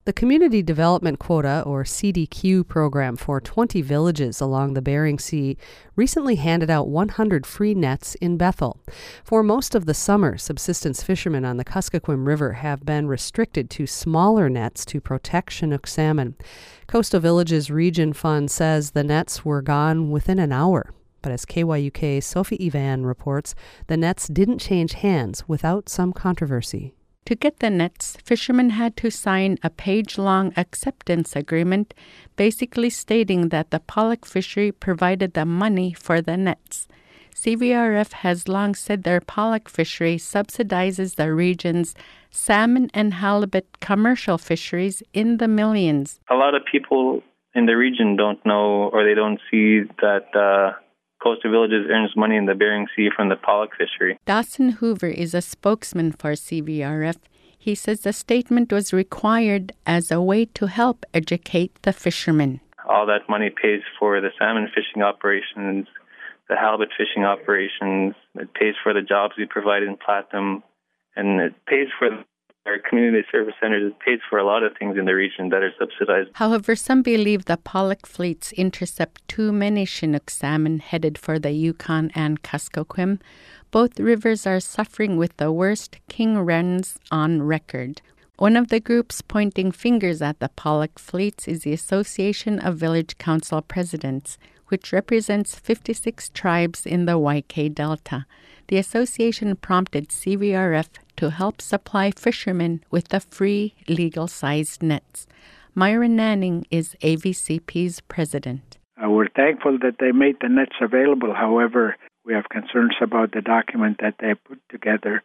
The Community Development Quota, or CDQ program for 20 villages along the Bering Sea recently handed out 100 free nets in Bethel. For most of the summer, subsistence fishermen on the Kuskokwim River have been restricted to smaller nets to protect Chinook salmon. Coastal Villages Region Fund says the nets were gone within an hour. But as KYUK's Sophie Ivan reports, the nets didn't change hands without some controversy. To get the nets, fishermen had to sign a page-long acceptance agreement, basically stating that the pollock fishery provided the money for the nets. CVRF has long said their pollock fishery subsidizes the region's salmon and halibut commercial fisheries in the millions. A lot of people in the region don't know, or they don't see that Coastal Villages earns money in the Bering Sea from the pollock fishery. Dawson Hoover is a spokesman for CVRF. He says the statement was required as a way to help educate the fishermen. All that money pays for the salmon fishing operations, the halibut fishing operations. It pays for the jobs we provide in Platinum, and it pays for our community service centers. It pays for a lot of things in the region that are subsidized. However, some believe the pollock fleets intercept too many Chinook salmon headed for the Yukon and Kuskokwim. Both rivers are suffering with the worst king wrens on record. One of the groups pointing fingers at the pollock fleets is the Association of Village Council Presidents, which represents 56 tribes in the YK Delta. The association prompted CVRF to help supply fishermen with the free, legal-sized nets. Myra Nanning is AVCP's president. We're thankful that they made the nets available. However, we have concerns about the document that they put together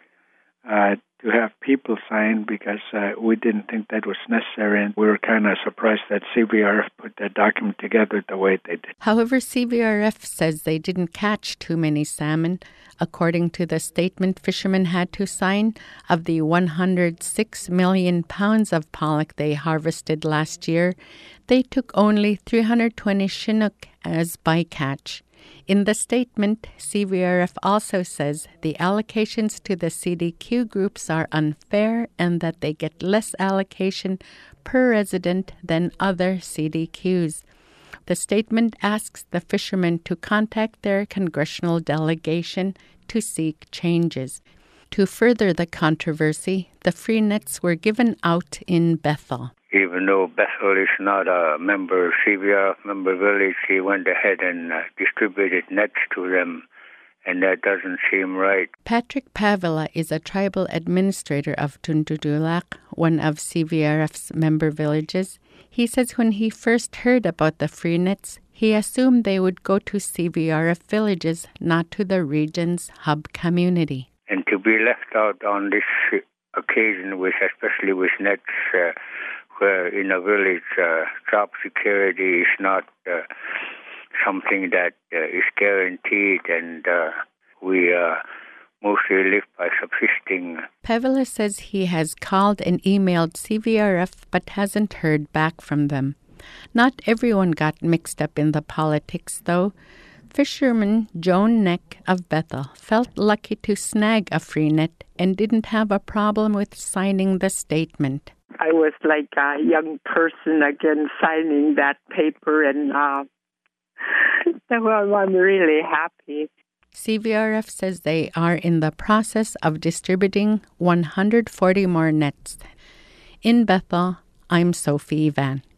to have people sign, because we didn't think that was necessary, and we were kind of surprised that CVRF put that document together the way they did. However, CVRF says they didn't catch too many salmon. According to the statement fishermen had to sign, of the 106 million pounds of pollock they harvested last year, they took only 320 Chinook as bycatch. In the statement, CVRF also says the allocations to the CDQ groups are unfair and that they get less allocation per resident than other CDQs. The statement asks the fishermen to contact their congressional delegation to seek changes. To further the controversy, the free nets were given out in Bethel. Even though Bethel is not a member, CVRF member village, he went ahead and distributed nets to them, and that doesn't seem right. Patrick Pavila is a tribal administrator of Tundudulak, one of CVRF's member villages. He says when he first heard about the free nets, he assumed they would go to CVRF villages, not to the region's hub community. And to be left out on this occasion, especially with nets, where in a village job security is not something that is guaranteed, and we mostly live by subsisting. Pavila says he has called and emailed CVRF but hasn't heard back from them. Not everyone got mixed up in the politics, though. Fisherman Joan Neck of Bethel felt lucky to snag a free net and didn't have a problem with signing the statement. I was like a young person again signing that paper, and so I'm really happy. CVRF says they are in the process of distributing 140 more nets. In Bethel, I'm Sophie Ivan.